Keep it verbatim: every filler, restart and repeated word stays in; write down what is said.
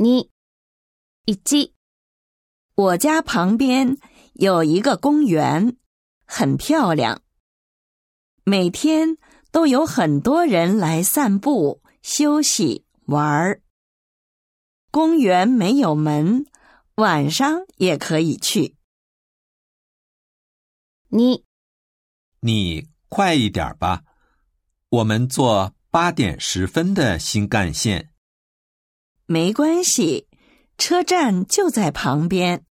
に、一、 我家旁边有一个公园，很漂亮。每天都有很多人来散步、休息、玩儿。公园没有门，晚上也可以去。 二、 你快一点吧，我们坐八点十分的新干线。 没关系，车站就在旁边。